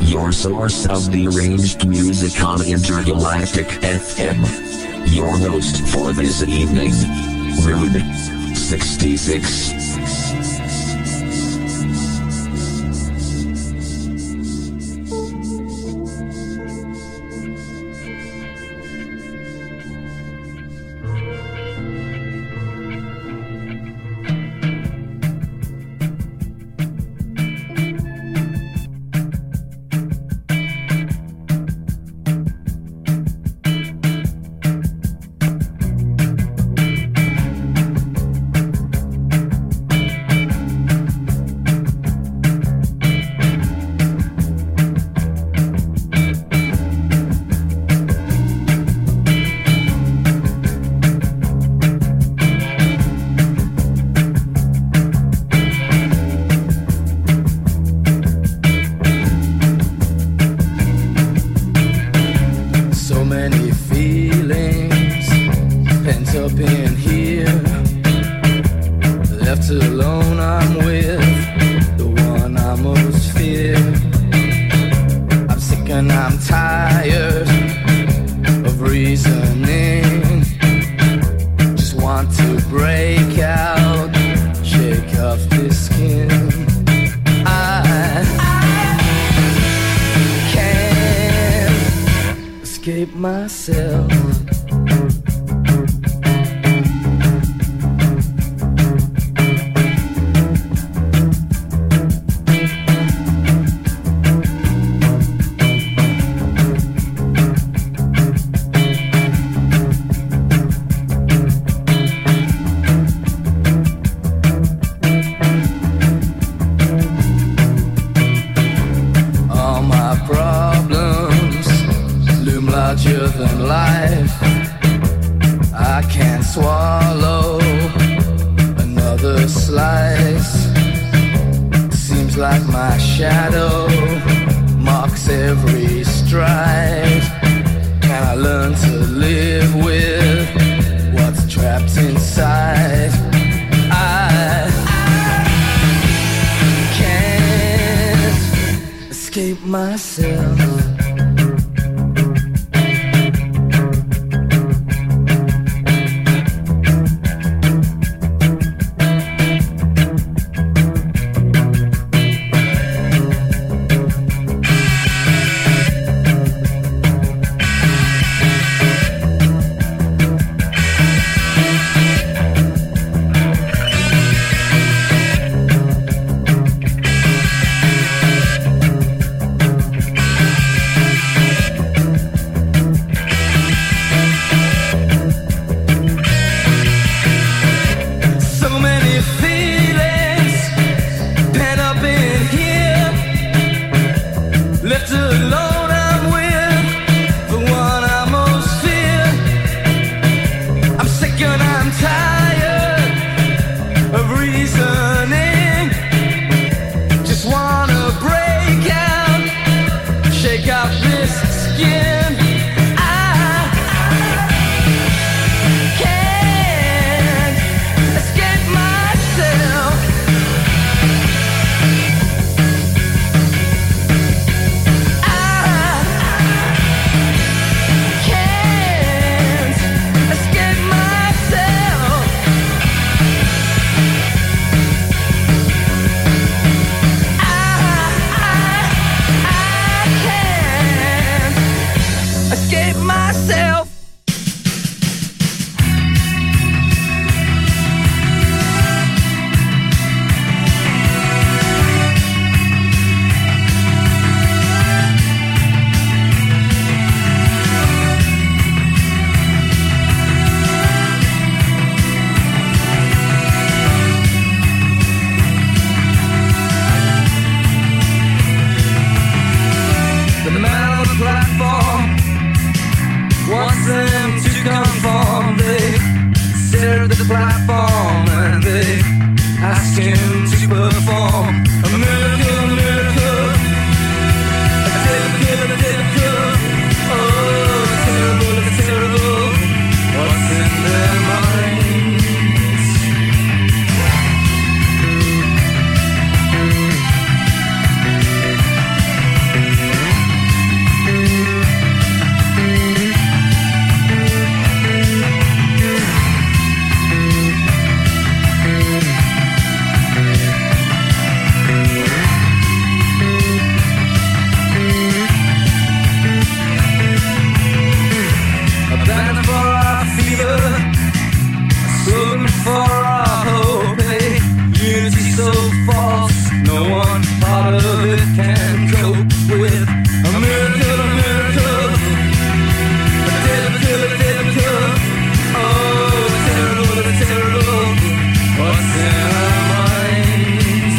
your source of the arranged music on Intergalactic FM. Your host for this evening, Rude 66. of it can cope with a miracle, a miracle, a typical, oh, terrible, terrible, what's in our minds?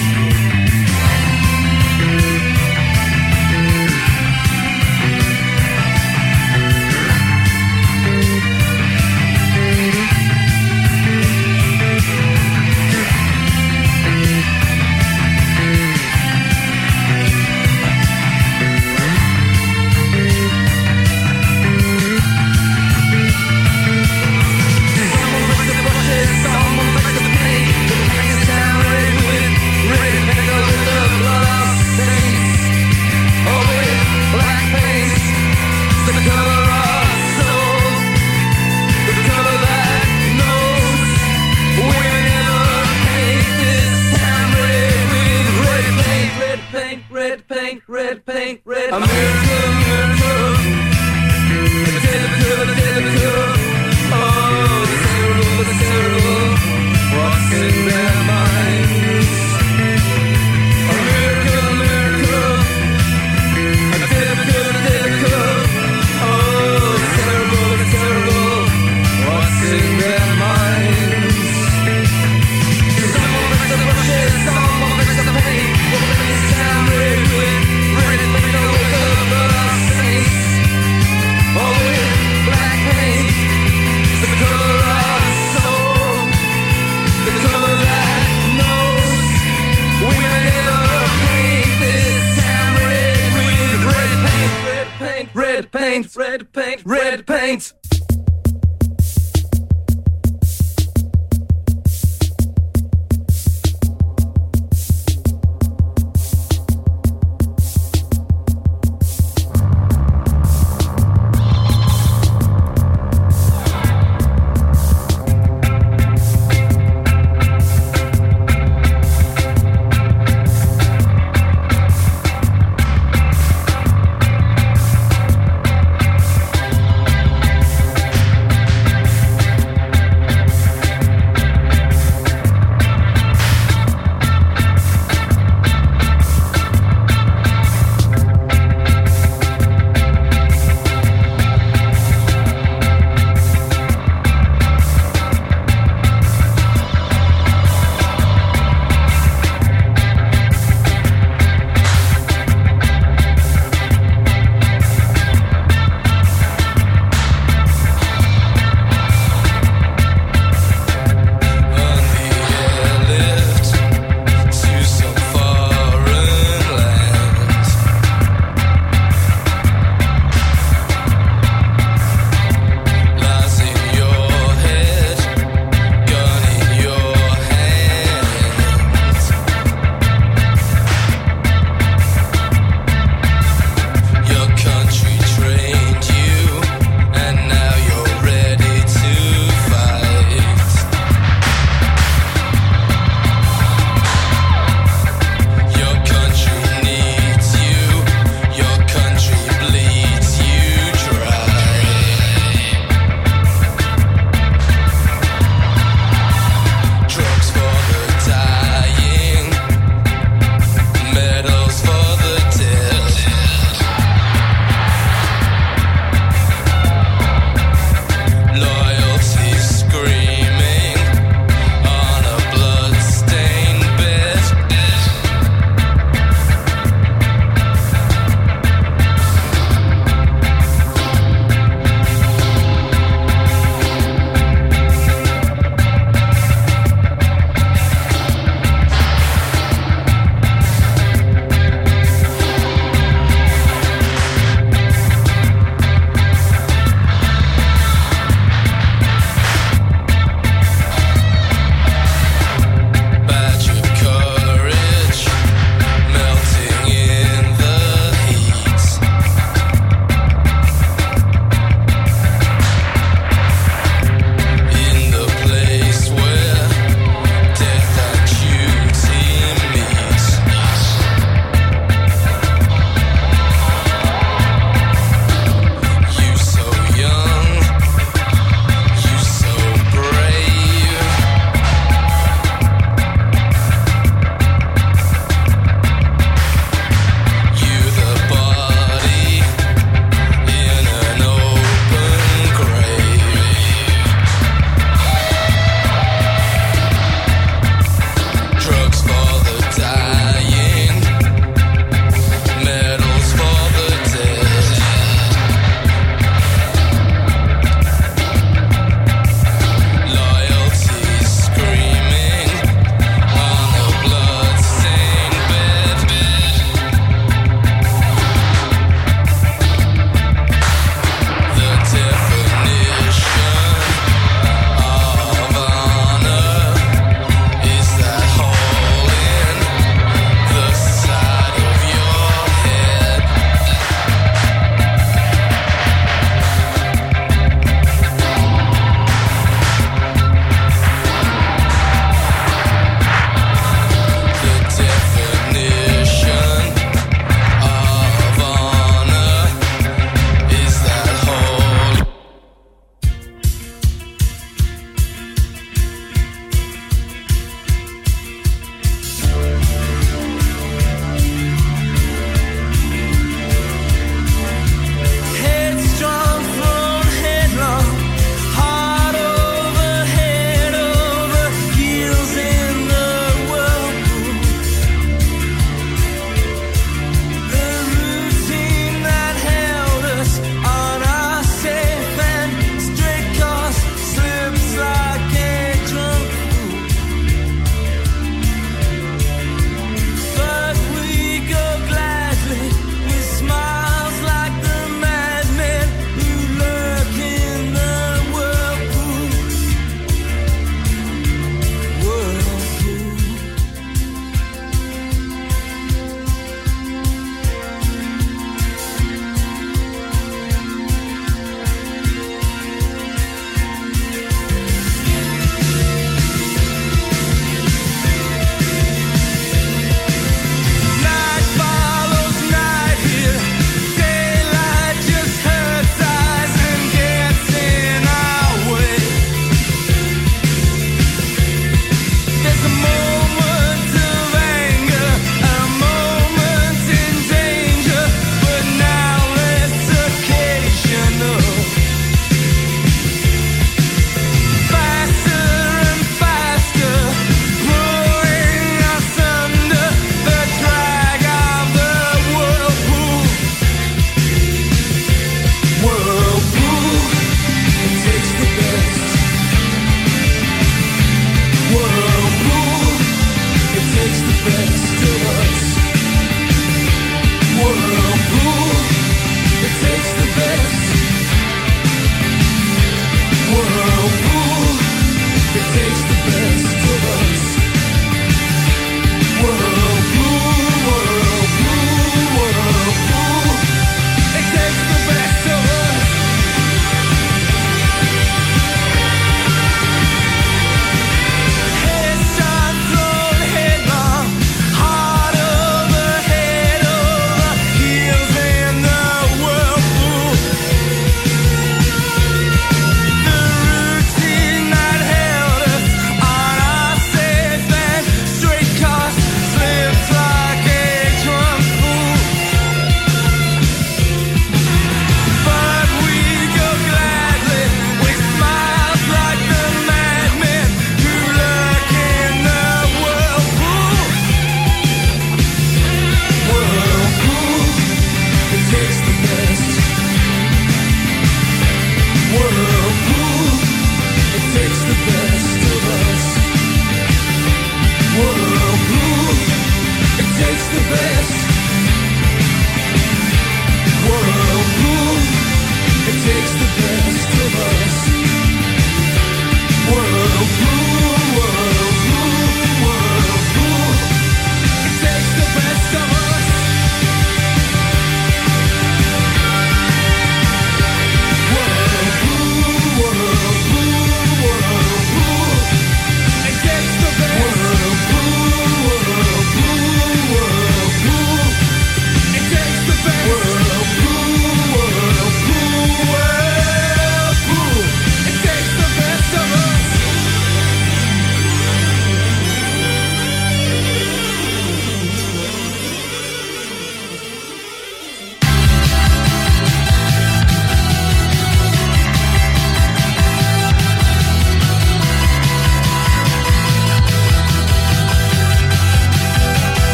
Red paint, a miracle, a typical, oh, the terrible, what's in their minds? A miracle, a typical, oh, the terrible, what's in their minds? Some will break the brushes, some will break the paint, will break the sound red with red paint.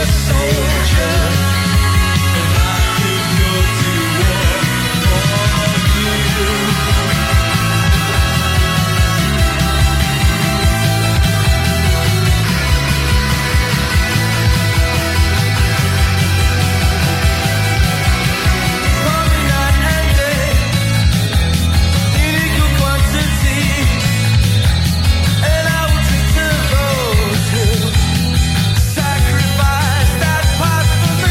Sacrifice that part for me.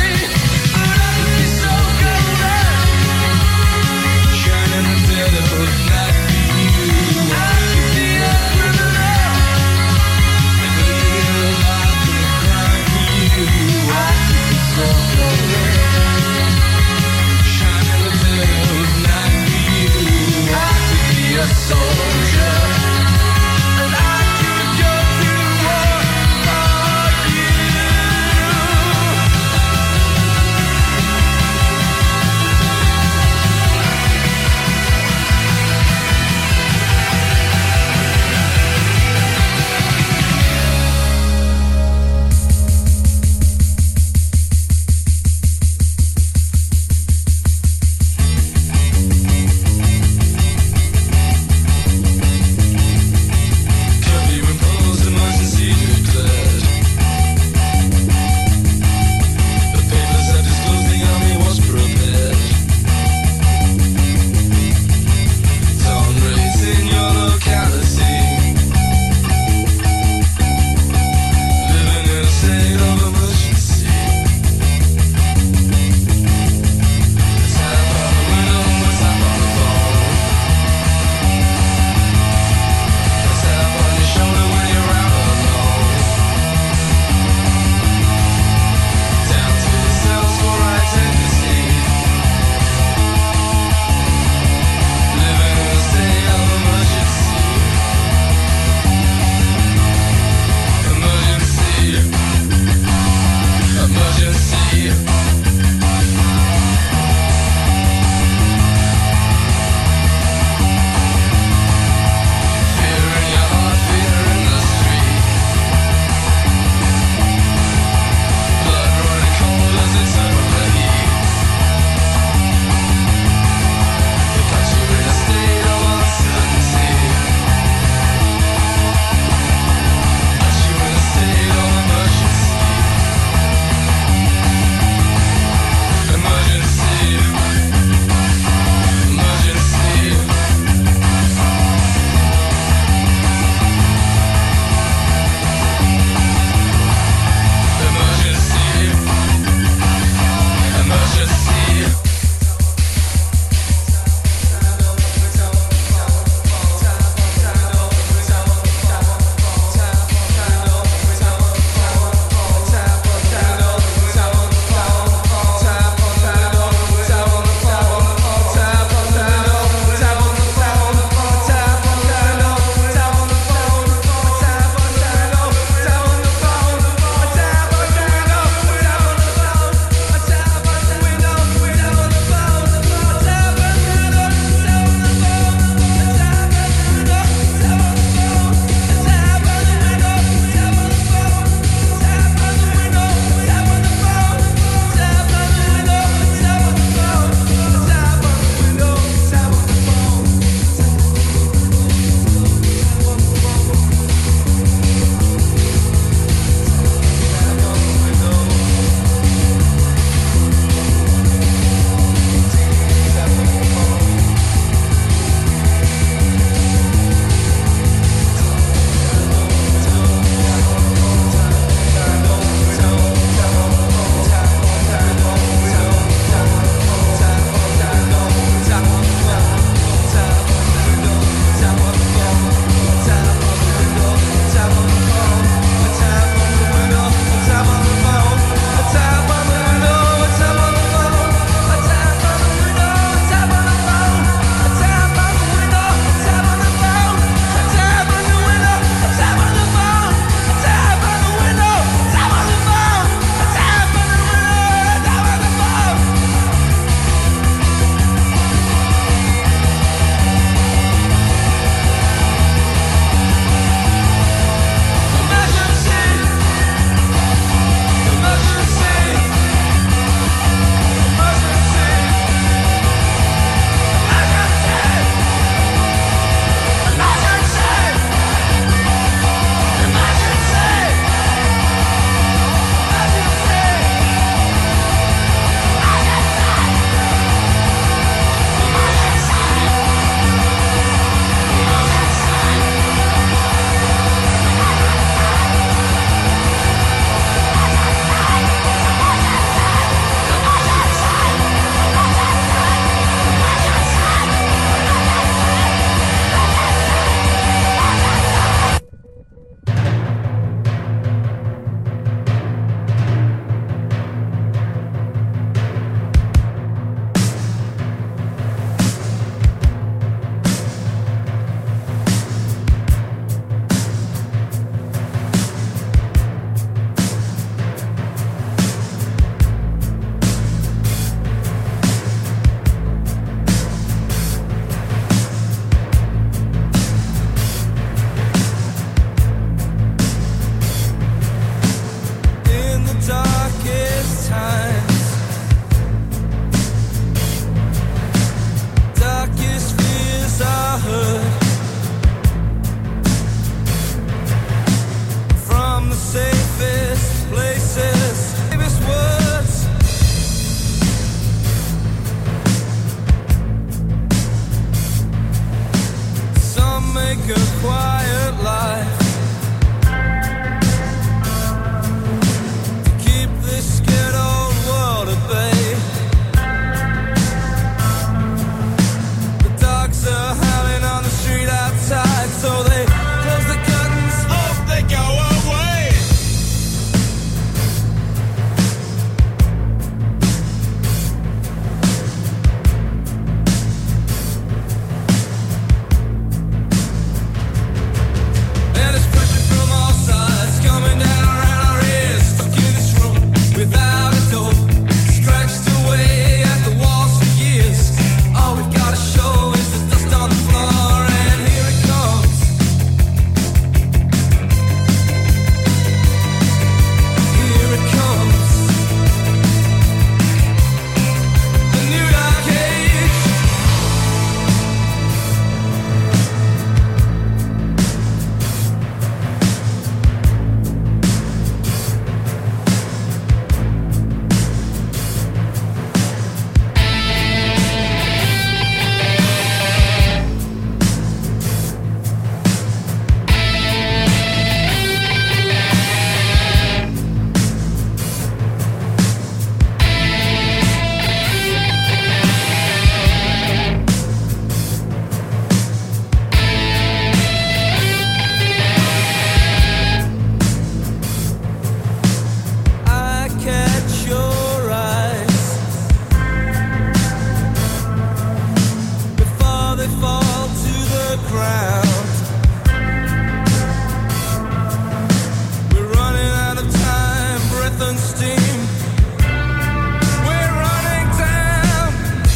burning steam. We're running down.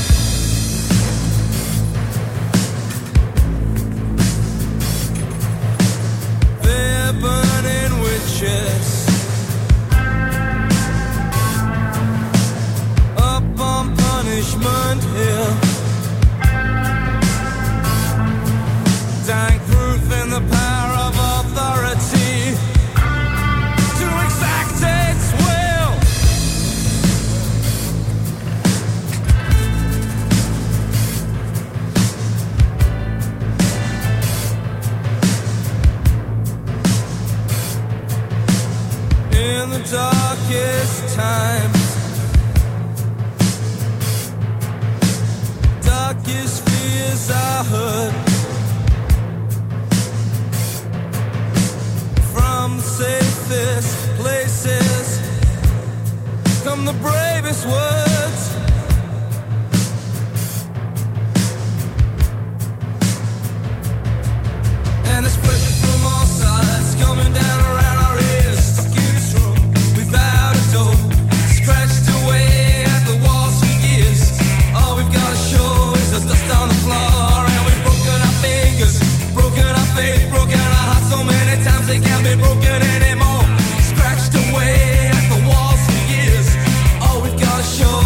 They're burning witches up on Punishment Hill. Dank proof in the power of authority to exact its will. In the darkest times, darkest fears I heard from the safest places come the bravest words. And it's pressure from all sides coming down around our ears. To keep us from without a door, scratched away at the walls for years. All we've got to show is the dust on the floor, and we've broken our fingers, broken our faith, broken our hearts so many times they can't be broken anymore. Scratched away at the walls for years. All we've got to show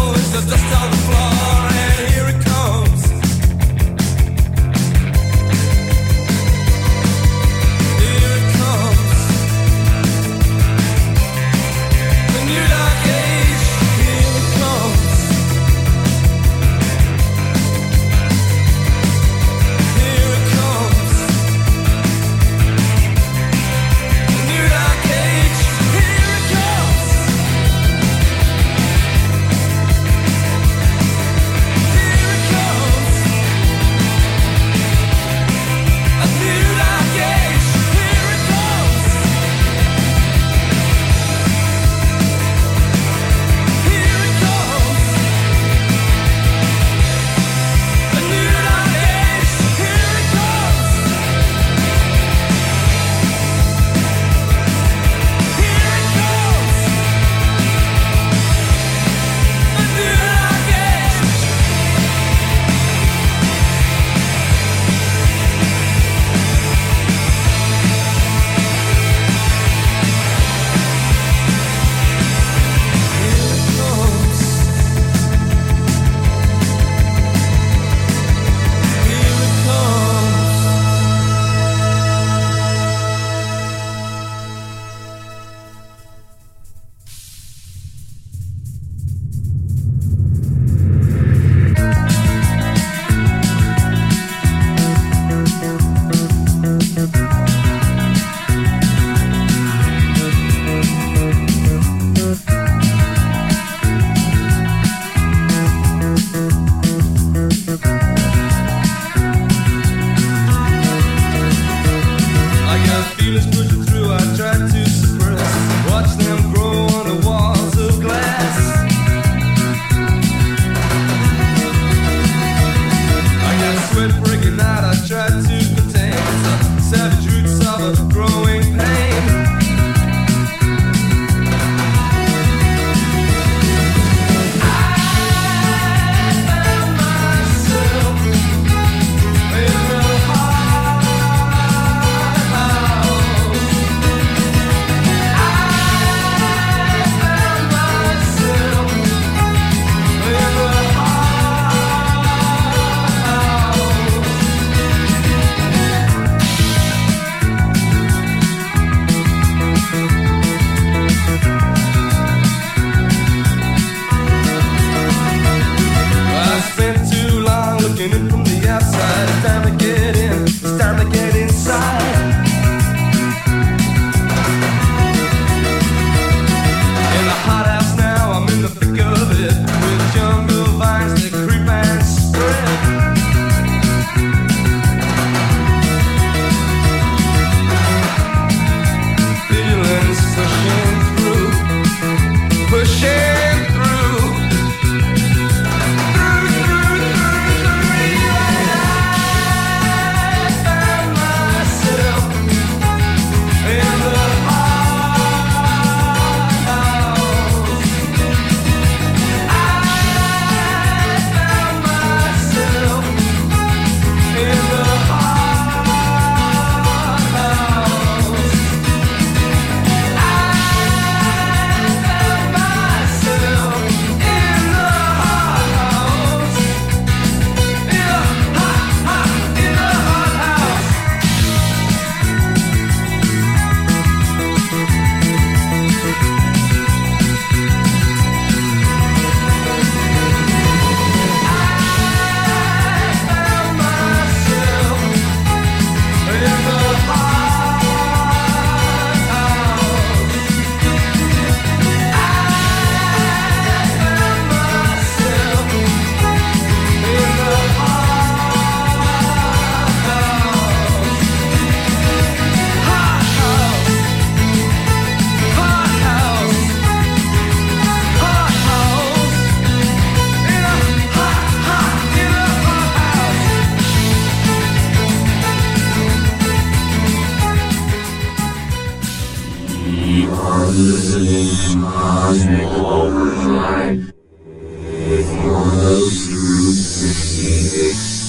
Cosmic Overdrive with your host Route 66.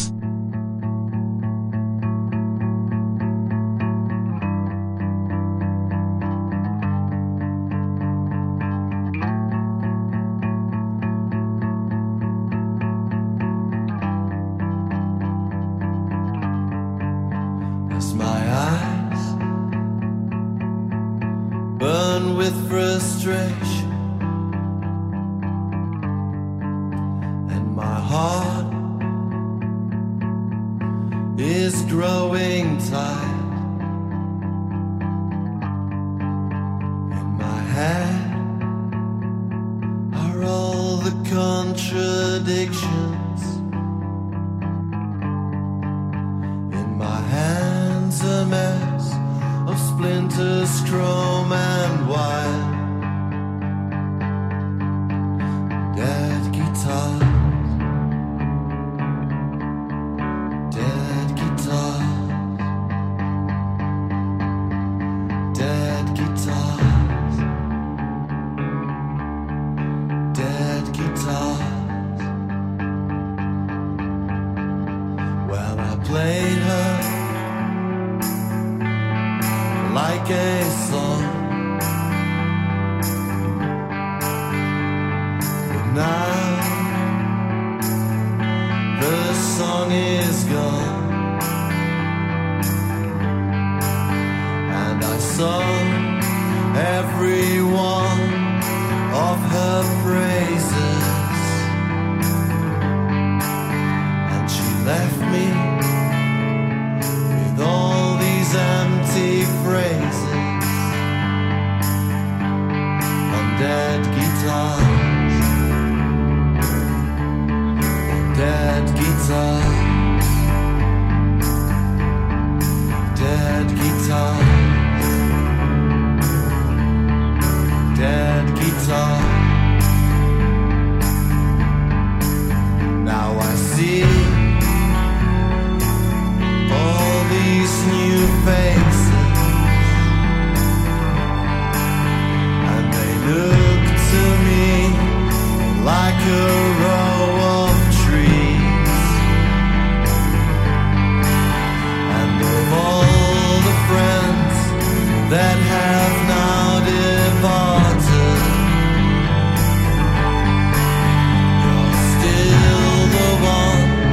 As my eyes burn with frustration and my heart is growing tired, in my head are all the contradictions, in my hands a mess of splinters, chrome and wire, dead guitars, dead guitars, dead guitars, dead guitars. Well, I played her like a song, but now the song is gone, and I sung every one of her praises, and she left me with all these empty phrases on dead guitars, on dead guitars, dead guitars, dead guitars. Now I see all these new faces, and they look to me like a row of trees, and of all the friends that have now departed, you're still the one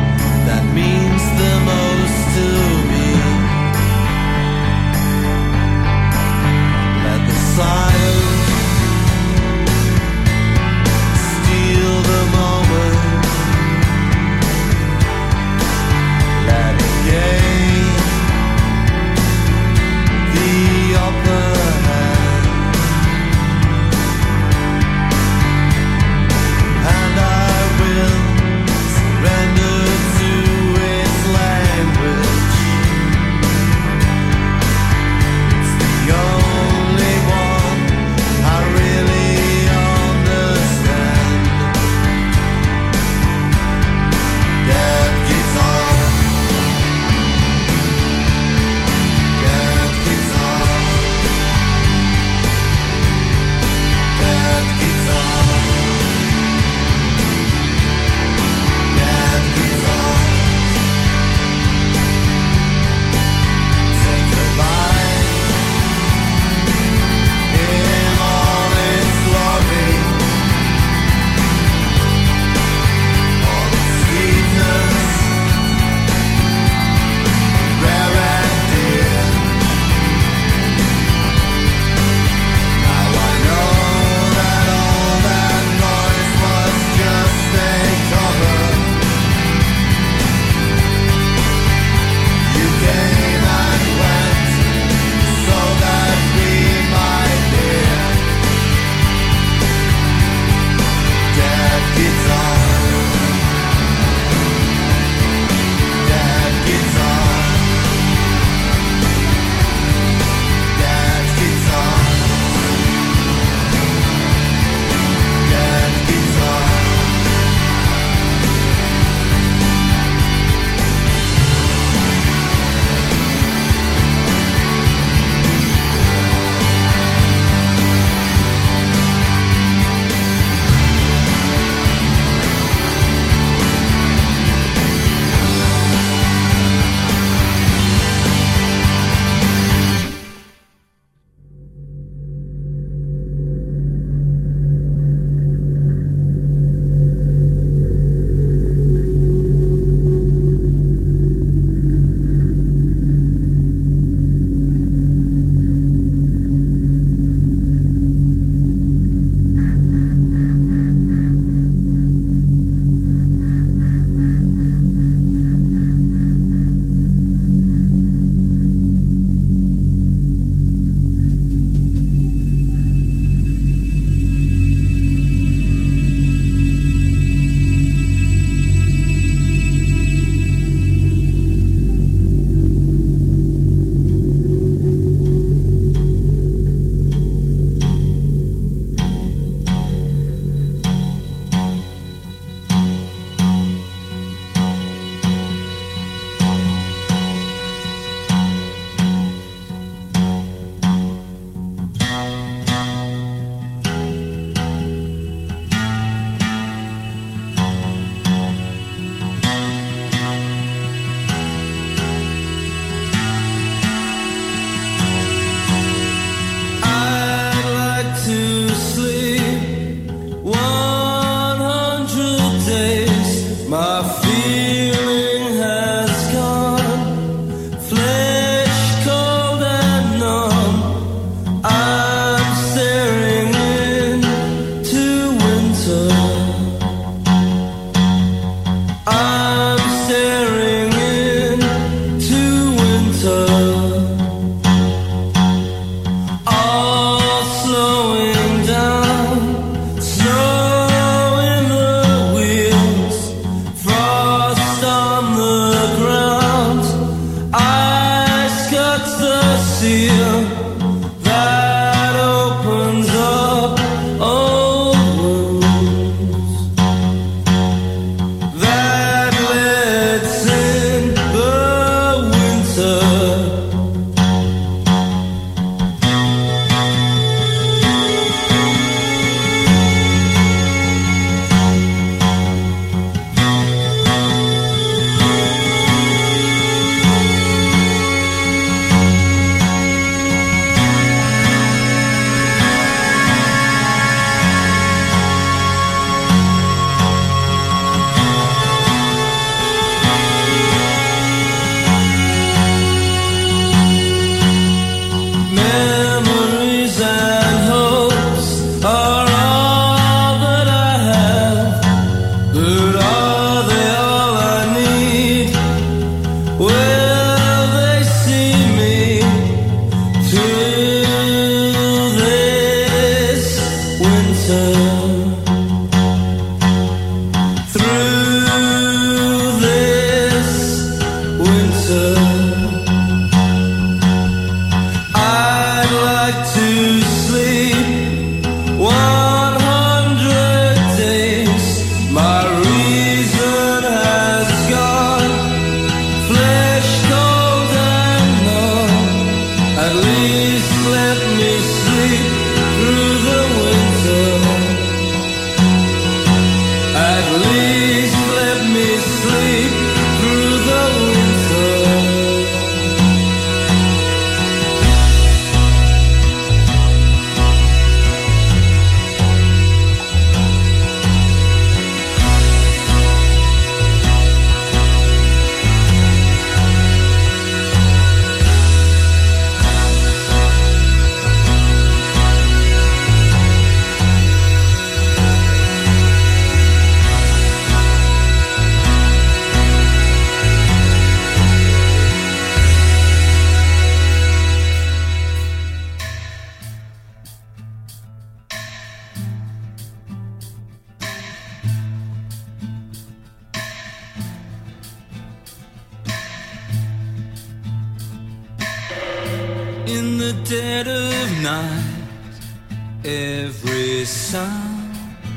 In the dead of night, every sound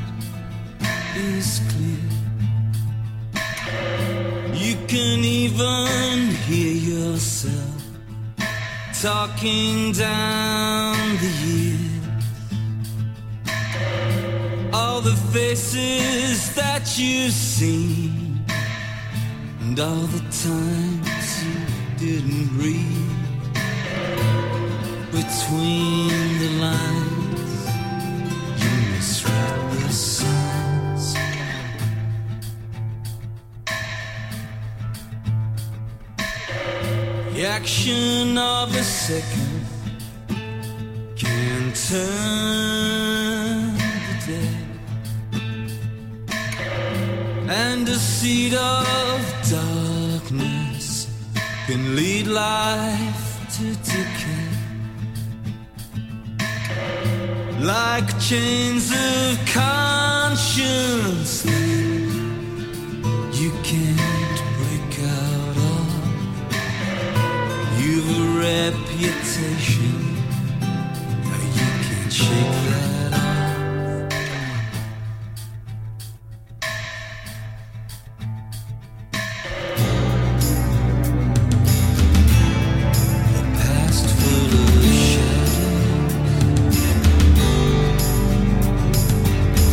is clear. You can even hear yourself talking down the years. All the faces that you've seen, and all the times you didn't read. Between the lines, you misread the signs. The action of a second can turn the dead, and a seed of darkness can lead life to decay. Like chains of conscience you can't break out of. You've a reputation, now you can't shake that off. The past full of shadows,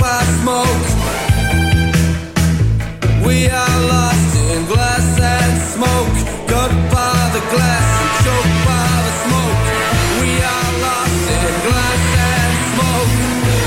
by smoke. We are lost in glass and smoke, cut by the glass and choked by the smoke. We are lost in glass and smoke.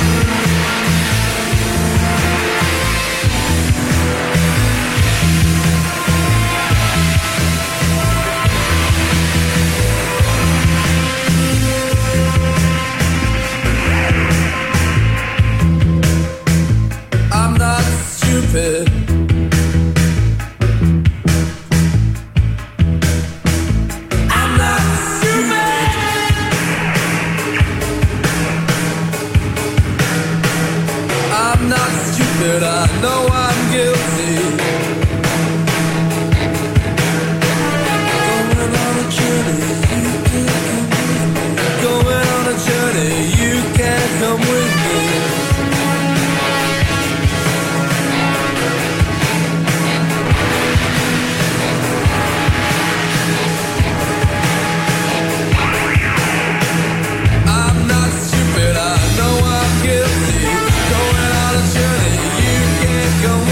I'm not stupid. I'm not stupid. I'm not stupid. I know I'm guilty. Going on a journey, you can't come with me. Going on a journey, you can't come with me. I'm not stupid, I know I'm guilty. Going on a journey, you can't come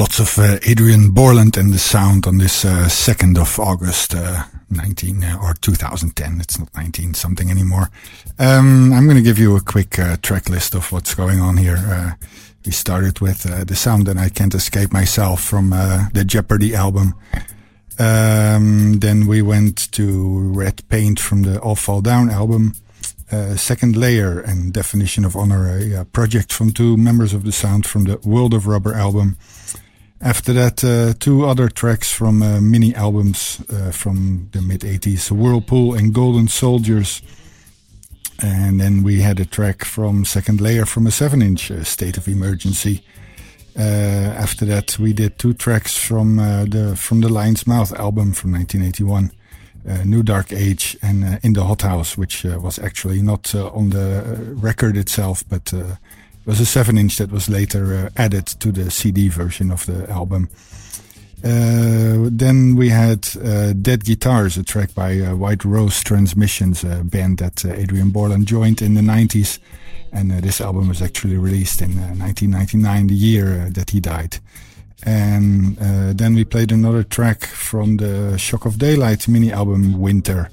Lots of Adrian Borland and the sound on this 2nd of August 2010. It's not 19 something anymore. I'm going to give you a quick track list of what's going on here. We started with the sound that I Can't Escape Myself from the Jeopardy album. Then we went to Red Paint from the All Fall Down album. Second Layer and Definition of Honor, a project from two members of the sound from the World of Rubber album. After that, two other tracks from mini albums from the mid-80s, Whirlpool and Golden Soldiers. And then we had a track from Second Layer from a 7-inch, State of Emergency. After that, we did two tracks from the Lion's Mouth album from 1981. New Dark Age and In the Hot House, which was actually not on the record itself, but it was a 7-inch that was later added to the CD version of the album. Then we had Dead Guitars, a track by White Rose Transmissions, a band that Adrian Borland joined in the 90s. And this album was actually released in 1999, the year that he died. And then we played another track from the Shock of Daylight mini album Winter.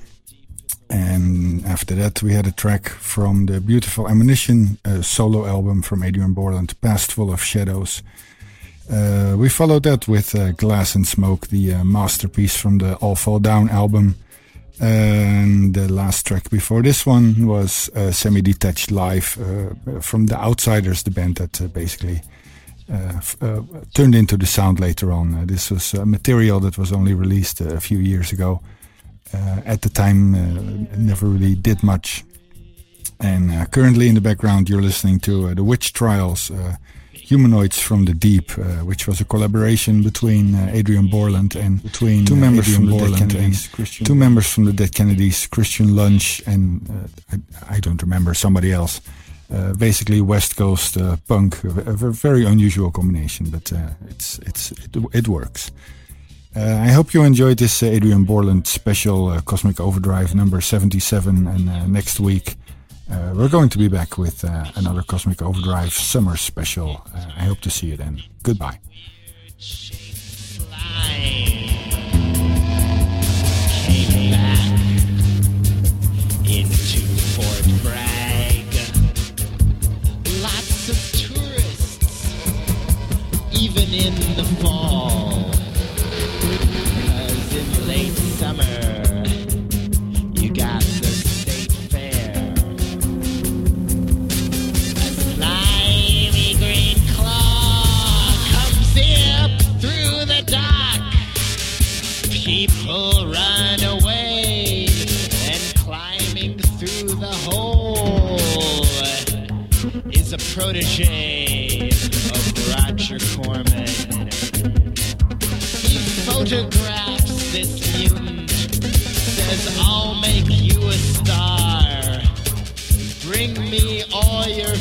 And after that we had a track from the Beautiful Ammunition solo album from Adrian Borland, Past Full of Shadows. We followed that with Glass and Smoke, the masterpiece from the All Fall Down album. And the last track before this one was Semi-Detached Live from The Outsiders, the band that basically turned into the sound later on. This was material that was only released a few years ago. At the time, never really did much. And currently in the background, you're listening to The Witch Trials, Humanoids from the Deep, which was a collaboration between Adrian Borland and between two members from the Dead Kennedys, two members from the Dead Kennedys, Christian Lunch, and I don't remember, somebody else. Basically West Coast punk, a very unusual combination, but it works. I hope you enjoyed this Adrian Borland special Cosmic Overdrive number 77, and next week we're going to be back with another Cosmic Overdrive summer special. I hope to see you then. Goodbye. Came back into Fort Bragg. Lots of tourists, even in the fall. 'Cause in late summer, you got the state fair. A slimy green claw comes up through the dock. People run away, and climbing through the hole is a protege of Roger Corman. He photographs this mutant, says, "I'll make you a star. Bring me all your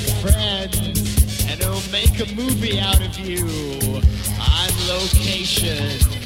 friends, and I'll make a movie out of you on location."